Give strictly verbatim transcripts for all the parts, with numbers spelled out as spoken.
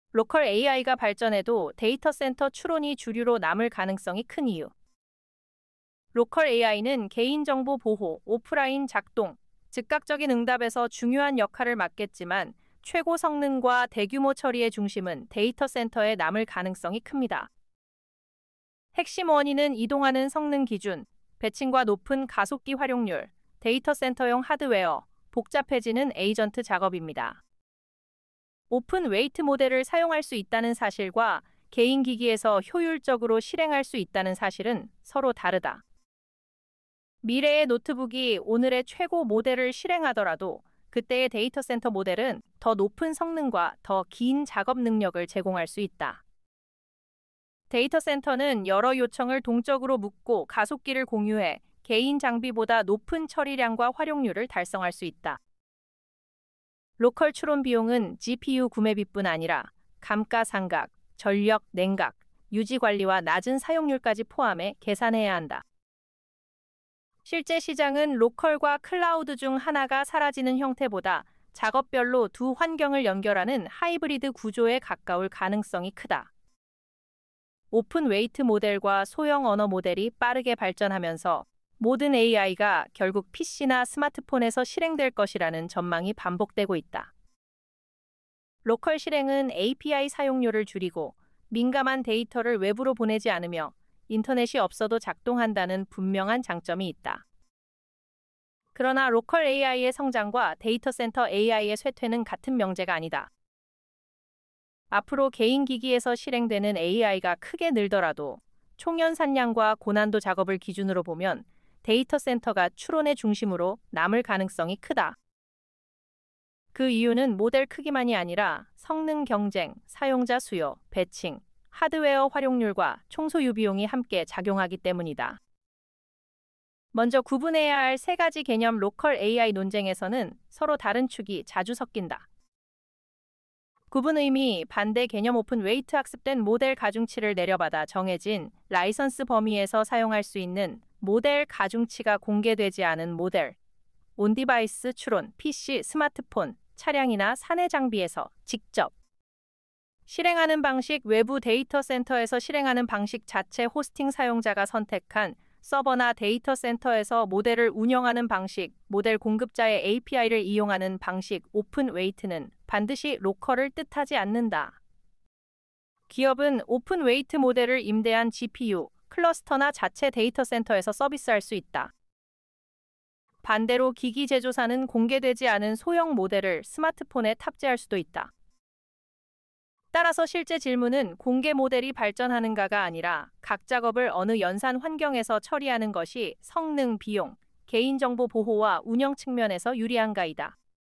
로컬 에이아이가 발전해도 데이터 센터 추론이 주류로 남을 가능성이 큰 이유. 로컬 에이아이는 개인정보 보호, 오프라인 작동, 즉각적인 응답에서 중요한 역할을 맡겠지만 최고 성능과 대규모 처리의 중심은 데이터 센터에 남을 가능성이 큽니다. 핵심 원인은 이동하는 성능 기준, 배칭과 높은 가속기 활용률, 데이터 센터용 하드웨어, 복잡해지는 에이전트 작업입니다. 오픈 웨이트 모델을 사용할 수 있다는 사실과 개인 기기에서 효율적으로 실행할 수 있다는 사실은 서로 다르다. 미래의 노트북이 오늘의 최고 모델을 실행하더라도 그때의 데이터 센터 모델은 더 높은 성능과 더 긴 작업 능력을 제공할 수 있다. 데이터 센터는 여러 요청을 동적으로 묶고 가속기를 공유해 개인 장비보다 높은 처리량과 활용률을 달성할 수 있다. 로컬 추론 비용은 지피유 구매비뿐 아니라 감가상각, 전력, 냉각, 유지 관리와 낮은 사용률까지 포함해 계산해야 한다. 실제 시장은 로컬과 클라우드 중 하나가 사라지는 형태보다 작업별로 두 환경을 연결하는 하이브리드 구조에 가까울 가능성이 크다. 오픈 웨이트 모델과 소형 언어 모델이 빠르게 발전하면서 모든 에이아이가 결국 피씨나 스마트폰에서 실행될 것이라는 전망이 반복되고 있다. 로컬 실행은 에이피아이 사용료를 줄이고 민감한 데이터를 외부로 보내지 않으며 인터넷이 없어도 작동한다는 분명한 장점이 있다. 그러나 로컬 에이아이의 성장과 데이터 센터 에이아이의 쇠퇴는 같은 명제가 아니다. 앞으로 개인 기기에서 실행되는 에이아이가 크게 늘더라도 총연산량과 고난도 작업을 기준으로 보면 데이터 센터가 추론의 중심으로 남을 가능성이 크다. 그 이유는 모델 크기만이 아니라 성능 경쟁, 사용자 수요, 배칭, 하드웨어 활용률과 청소 유비용이 함께 작용하기 때문이다. 먼저 구분해야 할 세 가지 개념. 로컬 에이아이 논쟁에서는 서로 다른 축이 자주 섞인다. 구분 의미, 반대 개념. 오픈 웨이트 학습된 모델 가중치를 내려받아 정해진 라이선스 범위에서 사용할 수 있는 모델 가중치가 공개되지 않은 모델. 온디바이스 추론, 피씨, 스마트폰, 차량이나 사내 장비에서 직접 실행하는 방식. 외부 데이터 센터에서 실행하는 방식 자체. 호스팅 사용자가 선택한 서버나 데이터 센터에서 모델을 운영하는 방식, 모델 공급자의 에이피아이를 이용하는 방식. 오픈 웨이트는 반드시 로컬을 뜻하지 않는다. 기업은 오픈 웨이트 모델을 임대한 지피유, 클러스터나 자체 데이터 센터에서 서비스할 수 있다. 반대로 기기 제조사는 공개되지 않은 소형 모델을 스마트폰에 탑재할 수도 있다. 따라서 실제 질문은 공개 모델이 발전하는가가 아니라 각 작업을 어느 연산 환경에서 처리하는 것이 성능, 비용, 개인정보 보호와 운영 측면에서 유리한가이다.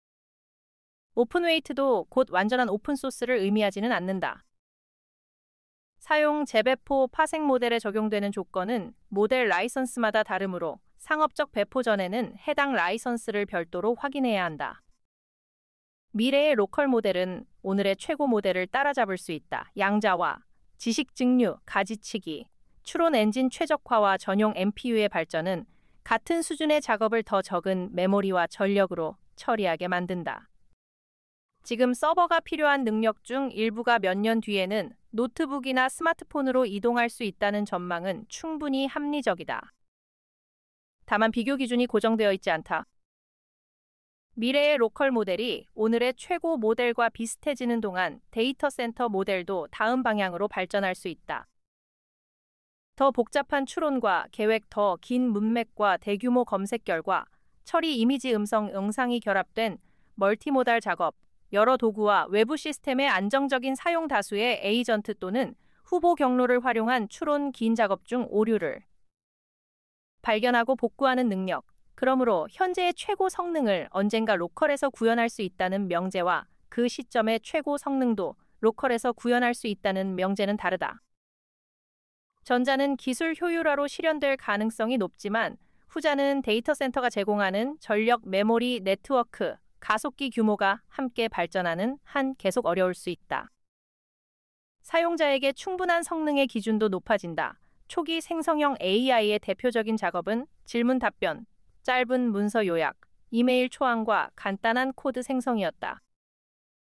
오픈웨이트도 곧 완전한 오픈소스를 의미하지는 않는다. 사용 재배포 파생 모델에 적용되는 조건은 모델 라이선스마다 다르므로 상업적 배포 전에는 해당 라이선스를 별도로 확인해야 한다. 미래의 로컬 모델은 오늘의 최고 모델을 따라잡을 수 있다. 양자화, 지식 증류, 가지치기, 추론 엔진 최적화와 전용 엠피유의 발전은 같은 수준의 작업을 더 적은 메모리와 전력으로 처리하게 만든다. 지금 서버가 필요한 능력 중 일부가 몇 년 뒤에는 노트북이나 스마트폰으로 이동할 수 있다는 전망은 충분히 합리적이다. 다만 비교 기준이 고정되어 있지 않다. 미래의 로컬 모델이 오늘의 최고 모델과 비슷해지는 동안 데이터 센터 모델도 다음 방향으로 발전할 수 있다. 더 복잡한 추론과 계획, 더 긴 문맥과 대규모 검색 결과, 처리 이미지, 음성, 영상이 결합된 멀티모달 작업, 여러 도구와 외부 시스템의 안정적인 사용, 다수의 에이전트 또는 후보 경로를 활용한 추론, 긴 작업 중 오류를 발견하고 복구하는 능력. 그러므로 현재의 최고 성능을 언젠가 로컬에서 구현할 수 있다는 명제와 그 시점의 최고 성능도 로컬에서 구현할 수 있다는 명제는 다르다. 전자는 기술 효율화로 실현될 가능성이 높지만 후자는 데이터 센터가 제공하는 전력, 메모리, 네트워크, 가속기 규모가 함께 발전하는 한 계속 어려울 수 있다. 사용자에게 충분한 성능의 기준도 높아진다. 초기 생성형 에이아이의 대표적인 작업은 질문 답변, 짧은 문서 요약, 이메일 초안과 간단한 코드 생성이었다.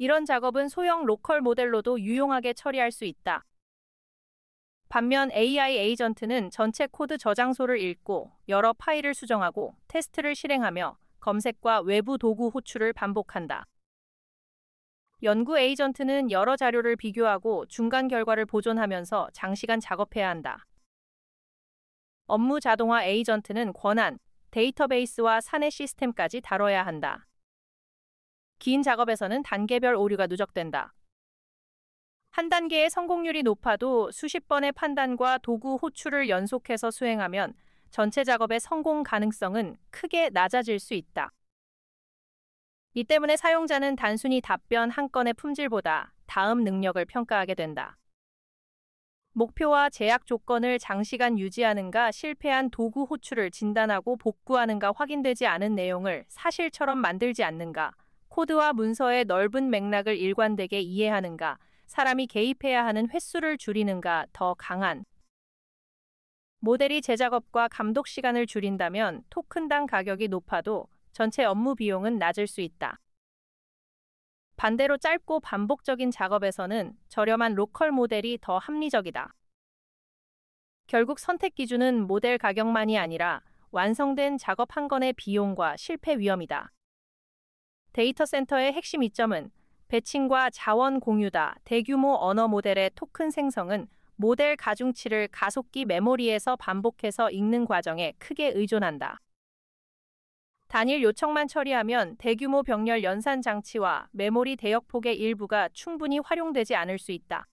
이런 작업은 소형 로컬 모델로도 유용하게 처리할 수 있다. 반면 에이아이 에이전트는 전체 코드 저장소를 읽고 여러 파일을 수정하고 테스트를 실행하며 검색과 외부 도구 호출을 반복한다. 연구 에이전트는 여러 자료를 비교하고 중간 결과를 보존하면서 장시간 작업해야 한다. 업무 자동화 에이전트는 권한, 데이터베이스와 사내 시스템까지 다뤄야 한다. 긴 작업에서는 단계별 오류가 누적된다. 한 단계의 성공률이 높아도 수십 번의 판단과 도구 호출을 연속해서 수행하면 전체 작업의 성공 가능성은 크게 낮아질 수 있다. 이 때문에 사용자는 단순히 답변 한 건의 품질보다 다음 능력을 평가하게 된다. 목표와 제약 조건을 장시간 유지하는가, 실패한 도구 호출을 진단하고 복구하는가, 확인되지 않은 내용을 사실처럼 만들지 않는가, 코드와 문서의 넓은 맥락을 일관되게 이해하는가, 사람이 개입해야 하는 횟수를 줄이는가, 더 강한 모델이 제작업과 감독 시간을 줄인다면 토큰당 가격이 높아도 전체 업무 비용은 낮을 수 있다. 반대로 짧고 반복적인 작업에서는 저렴한 로컬 모델이 더 합리적이다. 결국 선택 기준은 모델 가격만이 아니라 완성된 작업 한 건의 비용과 실패 위험이다. 데이터 센터의 핵심 이점은 배칭과 자원 공유다. 대규모 언어 모델의 토큰 생성은 모델 가중치를 가속기 메모리에서 반복해서 읽는 과정에 크게 의존한다. 단일 요청만 처리하면 대규모 병렬 연산 장치와 메모리 대역폭의 일부가 충분히 활용되지 않을 수 있다.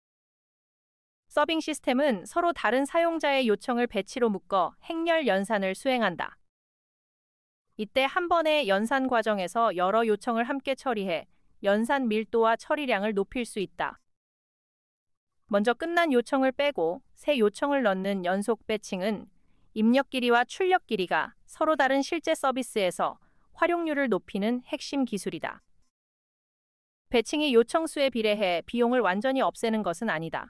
서빙 시스템은 서로 다른 사용자의 요청을 배치로 묶어 행렬 연산을 수행한다. 이때 한 번의 연산 과정에서 여러 요청을 함께 처리해 연산 밀도와 처리량을 높일 수 있다. 먼저 끝난 요청을 빼고 새 요청을 넣는 연속 배칭은 입력 길이와 출력 길이가 서로 다른 실제 서비스에서 활용률을 높이는 핵심 기술이다. 배칭이 요청 수에 비례해 비용을 완전히 없애는 것은 아니다.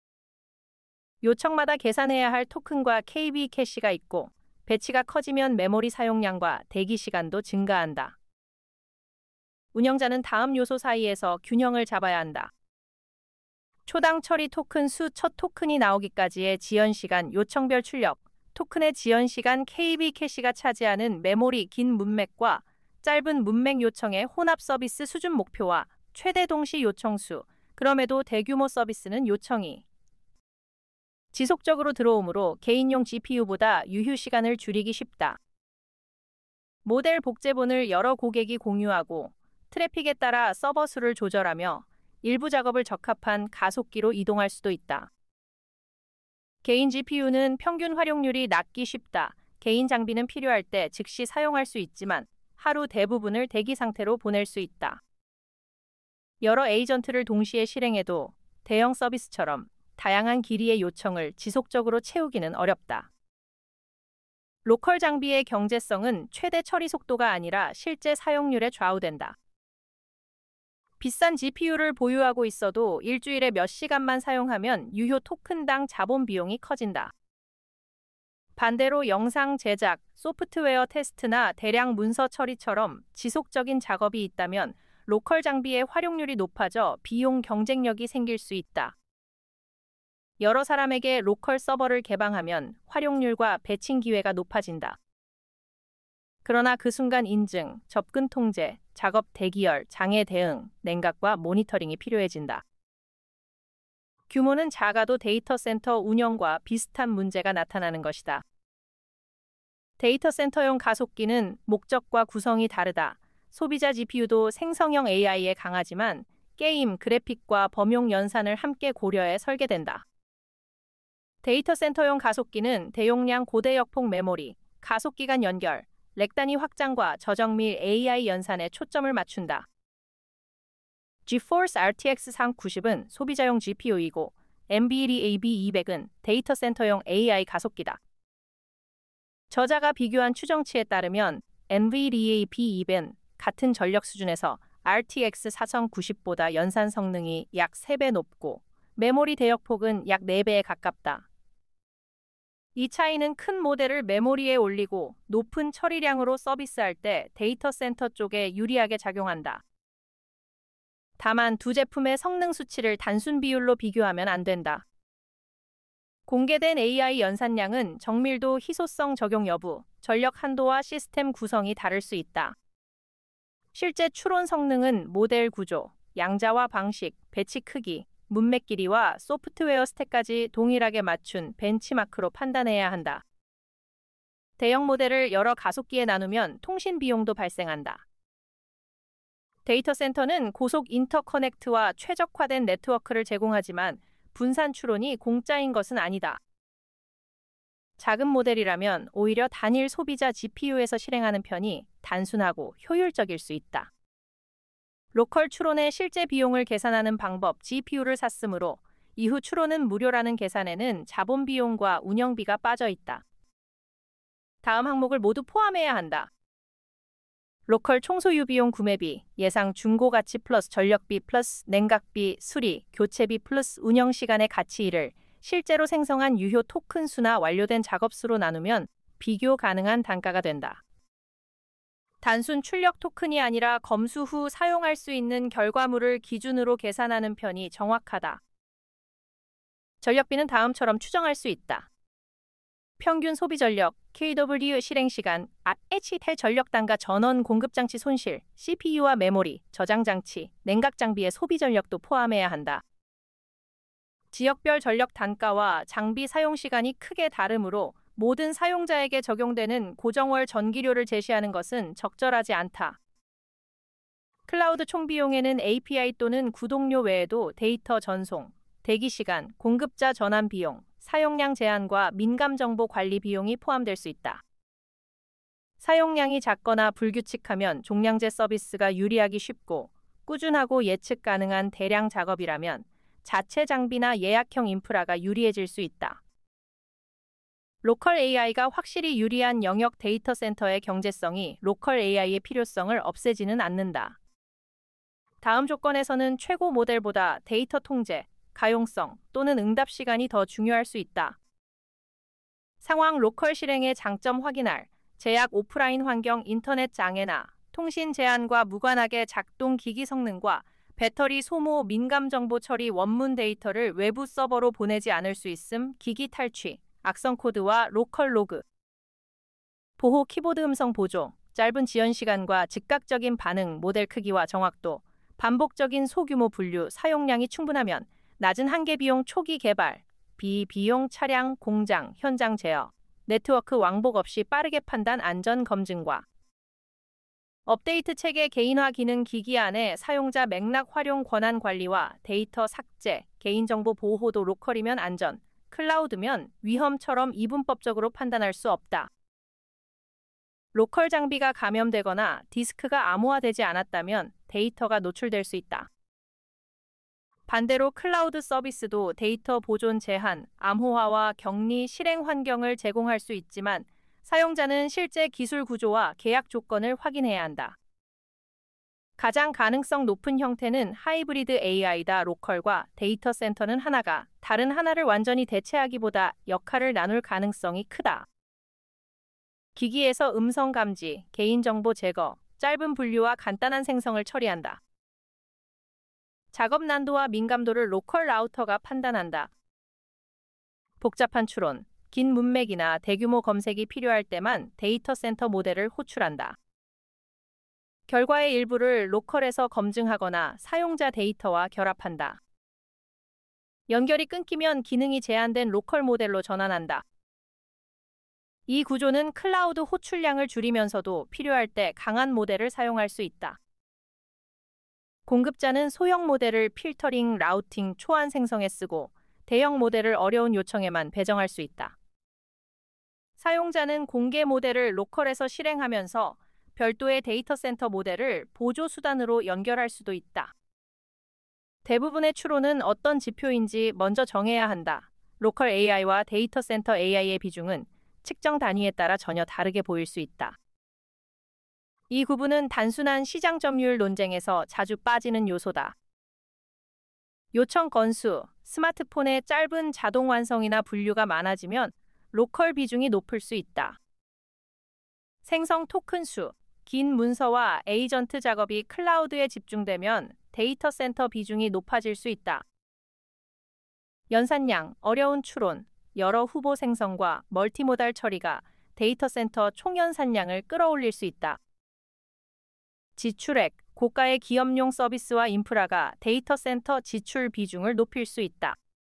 요청마다 계산해야 할 토큰과 케이비 캐시가 있고 배치가 커지면 메모리 사용량과 대기 시간도 증가한다. 운영자는 다음 요소 사이에서 균형을 잡아야 한다. 초당 처리 토큰 수, 첫 토큰이 나오기까지의 지연 시간, 요청별 출력, 토큰의 지연 시간, 케이비 캐시가 차지하는 메모리 긴 문맥과 짧은 문맥 요청의 혼합 서비스 수준 목표와 최대 동시 요청 수, 그럼에도 대규모 서비스는 요청이 지속적으로 들어오므로 개인용 지피유보다 유휴 시간을 줄이기 쉽다. 모델 복제본을 여러 고객이 공유하고 트래픽에 따라 서버 수를 조절하며 일부 작업을 적합한 가속기로 이동할 수도 있다. 개인 지피유는 평균 활용률이 낮기 쉽다. 개인 장비는 필요할 때 즉시 사용할 수 있지만 하루 대부분을 대기 상태로 보낼 수 있다. 여러 에이전트를 동시에 실행해도 대형 서비스처럼 다양한 길이의 요청을 지속적으로 채우기는 어렵다. 로컬 장비의 경제성은 최대 처리 속도가 아니라 실제 사용률에 좌우된다. 비싼 지피유를 보유하고 있어도 일주일에 몇 시간만 사용하면 유효 토큰당 자본 비용이 커진다. 반대로 영상 제작, 소프트웨어 테스트나 대량 문서 처리처럼 지속적인 작업이 있다면 로컬 장비의 활용률이 높아져 비용 경쟁력이 생길 수 있다. 여러 사람에게 로컬 서버를 개방하면 활용률과 배칭 기회가 높아진다. 그러나 그 순간 인증, 접근 통제, 작업 대기열, 장애 대응, 냉각과 모니터링이 필요해진다. 규모는 작아도 데이터 센터 운영과 비슷한 문제가 나타나는 것이다. 데이터 센터용 가속기는 목적과 구성이 다르다. 소비자 지피유도 생성형 에이아이에 강하지만 게임, 그래픽과 범용 연산을 함께 고려해 설계된다. 데이터 센터용 가속기는 대용량 고대역폭 메모리, 가속기간 연결, 렉 단위 확장과 저장 및 에이아이 연산에 초점을 맞춘다. 지포스 알티엑스 사구십은 소비자용 지피유이고 엔비디에이 이백은 데이터 센터용 에이아이 가속기다. 저자가 비교한 추정치에 따르면 엔비디에이 이백은 같은 전력 수준에서 알티엑스 사천구십보다 연산 성능이 약 세 배 높고 메모리 대역폭은 약 네 배에 가깝다. 이 차이는 큰 모델을 메모리에 올리고 높은 처리량으로 서비스할 때 데이터 센터 쪽에 유리하게 작용한다. 다만 두 제품의 성능 수치를 단순 비율로 비교하면 안 된다. 공개된 에이아이 연산량은 정밀도, 희소성 적용 여부, 전력 한도와 시스템 구성이 다를 수 있다. 실제 추론 성능은 모델 구조, 양자화 방식, 배치 크기, 문맥 길이와 소프트웨어 스택까지 동일하게 맞춘 벤치마크로 판단해야 한다. 대형 모델을 여러 가속기에 나누면 통신 비용도 발생한다. 데이터 센터는 고속 인터커넥트와 최적화된 네트워크를 제공하지만 분산 추론이 공짜인 것은 아니다. 작은 모델이라면 오히려 단일 소비자 지피유에서 실행하는 편이 단순하고 효율적일 수 있다. 로컬 추론의 실제 비용을 계산하는 방법 지피유를 샀으므로 이후 추론은 무료라는 계산에는 자본 비용과 운영비가 빠져 있다. 다음 항목을 모두 포함해야 한다. 로컬 총소유 비용 구매비, 예상 중고가치 플러스 전력비 플러스 냉각비, 수리, 교체비 플러스 운영시간의 가치일을 실제로 생성한 유효 토큰 수나 완료된 작업 수로 나누면 비교 가능한 단가가 된다. 단순 출력 토큰이 아니라 검수 후 사용할 수 있는 결과물을 기준으로 계산하는 편이 정확하다. 전력비는 다음처럼 추정할 수 있다. 평균 소비 전력, 케이더블유 실행 시간, 에이치 텔 전력 단가 전원 공급 장치 손실, 씨피유와 메모리, 저장 장치, 냉각 장비의 소비 전력도 포함해야 한다. 지역별 전력 단가와 장비 사용 시간이 크게 다르므로 모든 사용자에게 적용되는 고정월 전기료를 제시하는 것은 적절하지 않다. 클라우드 총 비용에는 에이피아이 또는 구독료 외에도 데이터 전송, 대기 시간, 공급자 전환 비용, 사용량 제한과 민감 정보 관리 비용이 포함될 수 있다. 사용량이 작거나 불규칙하면 종량제 서비스가 유리하기 쉽고 꾸준하고 예측 가능한 대량 작업이라면 자체 장비나 예약형 인프라가 유리해질 수 있다. 로컬 에이아이가 확실히 유리한 영역 데이터 센터의 경제성이 로컬 에이아이의 필요성을 없애지는 않는다. 다음 조건에서는 최고 모델보다 데이터 통제, 가용성 또는 응답 시간이 더 중요할 수 있다. 상황 로컬 실행의 장점 확인할, 제약 오프라인 환경 인터넷 장애나 통신 제한과 무관하게 작동 기기 성능과 배터리 소모 민감 정보 처리 원문 데이터를 외부 서버로 보내지 않을 수 있음 기기 탈취, 악성 코드와 로컬 로그. 보호 키보드 음성 보조, 짧은 지연 시간과 즉각적인 반응 모델 크기와 정확도, 반복적인 소규모 분류 사용량이 충분하면 낮은 한계 비용 초기 개발, 비비용 차량 공장 현장 제어, 네트워크 왕복 없이 빠르게 판단 안전 검증과 업데이트 체계 개인화 기능 기기 안에 사용자 맥락 활용 권한 관리와 데이터 삭제, 개인정보 보호도 로컬이면 안전, 클라우드면 위험처럼 이분법적으로 판단할 수 없다. 로컬 장비가 감염되거나 디스크가 암호화되지 않았다면 데이터가 노출될 수 있다. 반대로 클라우드 서비스도 데이터 보존 제한, 암호화와 격리 실행 환경을 제공할 수 있지만 사용자는 실제 기술 구조와 계약 조건을 확인해야 한다. 가장 가능성 높은 형태는 하이브리드 에이아이다. 로컬과 데이터 센터는 하나가 다른 하나를 완전히 대체하기보다 역할을 나눌 가능성이 크다. 기기에서 음성 감지, 개인정보 제거, 짧은 분류와 간단한 생성을 처리한다. 작업 난도와 민감도를 로컬 라우터가 판단한다. 복잡한 추론, 긴 문맥이나 대규모 검색이 필요할 때만 데이터 센터 모델을 호출한다. 결과의 일부를 로컬에서 검증하거나 사용자 데이터와 결합한다. 연결이 끊기면 기능이 제한된 로컬 모델로 전환한다. 이 구조는 클라우드 호출량을 줄이면서도 필요할 때 강한 모델을 사용할 수 있다. 공급자는 소형 모델을 필터링, 라우팅, 초안 생성에 쓰고 대형 모델을 어려운 요청에만 배정할 수 있다. 사용자는 공개 모델을 로컬에서 실행하면서 별도의 데이터 센터 모델을 보조 수단으로 연결할 수도 있다. 대부분의 추론은 어떤 지표인지 먼저 정해야 한다. 로컬 에이아이와 데이터 센터 에이아이의 비중은 측정 단위에 따라 전혀 다르게 보일 수 있다. 이 구분은 단순한 시장 점유율 논쟁에서 자주 빠지는 요소다. 요청 건수, 스마트폰의 짧은 자동 완성이나 분류가 많아지면 로컬 비중이 높을 수 있다. 생성 토큰 수, 긴 문서와 에이전트 작업이 클라우드에 집중되면 데이터 센터 비중이 높아질 수 있다. 연산량, 어려운 추론, 여러 후보 생성과 멀티모달 처리가 데이터 센터 총연산량을 끌어올릴 수 있다. 지출액, 고가의 기업용 서비스와 인프라가 데이터 센터 지출 비중을 높일 수 있다.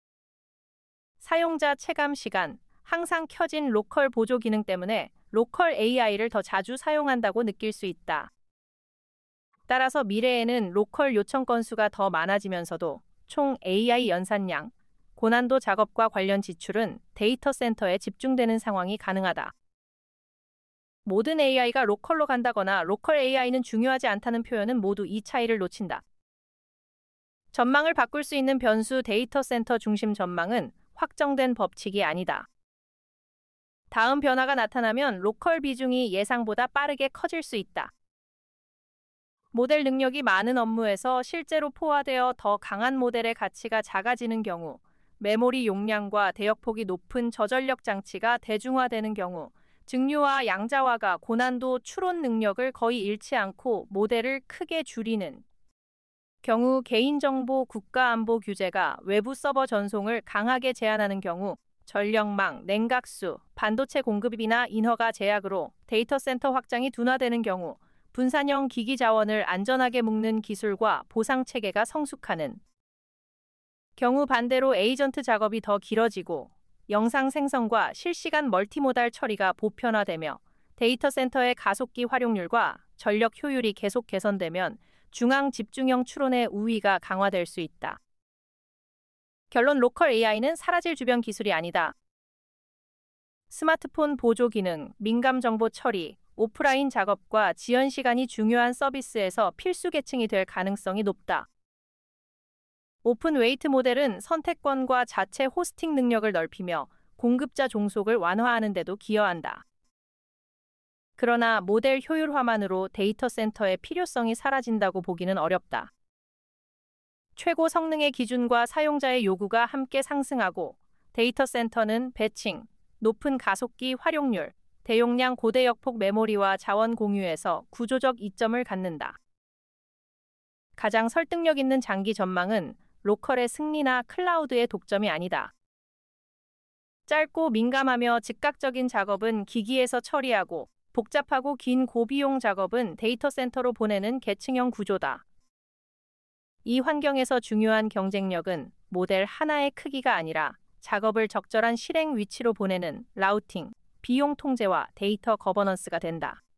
사용자 체감 시간, 항상 켜진 로컬 보조 기능 때문에 로컬 에이아이를 더 자주 사용한다고 느낄 수 있다. 따라서 미래에는 로컬 요청 건수가 더 많아지면서도 총 에이아이 연산량, 고난도 작업과 관련 지출은 데이터 센터에 집중되는 상황이 가능하다. 모든 에이아이가 로컬로 간다거나 로컬 에이아이는 중요하지 않다는 표현은 모두 이 차이를 놓친다. 전망을 바꿀 수 있는 변수 데이터 센터 중심 전망은 확정된 법칙이 아니다. 다음 변화가 나타나면 로컬 비중이 예상보다 빠르게 커질 수 있다. 모델 능력이 많은 업무에서 실제로 포화되어 더 강한 모델의 가치가 작아지는 경우, 메모리 용량과 대역폭이 높은 저전력 장치가 대중화되는 경우, 증류와 양자화가 고난도 추론 능력을 거의 잃지 않고 모델을 크게 줄이는 경우, 개인정보 국가안보 규제가 외부 서버 전송을 강하게 제한하는 경우, 전력망, 냉각수, 반도체 공급이나 인허가 제약으로 데이터 센터 확장이 둔화되는 경우, 분산형 기기 자원을 안전하게 묶는 기술과 보상 체계가 성숙하는 경우, 반대로 에이전트 작업이 더 길어지고 영상 생성과 실시간 멀티모달 처리가 보편화되며 데이터 센터의 가속기 활용률과 전력 효율이 계속 개선되면 중앙 집중형 추론의 우위가 강화될 수 있다. 결론, 로컬 에이아이는 사라질 주변 기술이 아니다. 스마트폰 보조 기능, 민감 정보 처리, 오프라인 작업과 지연 시간이 중요한 서비스에서 필수 계층이 될 가능성이 높다. 오픈 웨이트 모델은 선택권과 자체 호스팅 능력을 넓히며 공급자 종속을 완화하는 데도 기여한다. 그러나 모델 효율화만으로 데이터 센터의 필요성이 사라진다고 보기는 어렵다. 최고 성능의 기준과 사용자의 요구가 함께 상승하고 데이터 센터는 배칭, 높은 가속기 활용률, 대용량 고대역폭 메모리와 자원 공유에서 구조적 이점을 갖는다. 가장 설득력 있는 장기 전망은 로컬의 승리나 클라우드의 독점이 아니다. 짧고 민감하며 즉각적인 작업은 기기에서 처리하고 복잡하고 긴 고비용 작업은 데이터 센터로 보내는 계층형 구조다. 이 환경에서 중요한 경쟁력은 모델 하나의 크기가 아니라 작업을 적절한 실행 위치로 보내는 라우팅, 비용 통제와 데이터 거버넌스가 된다.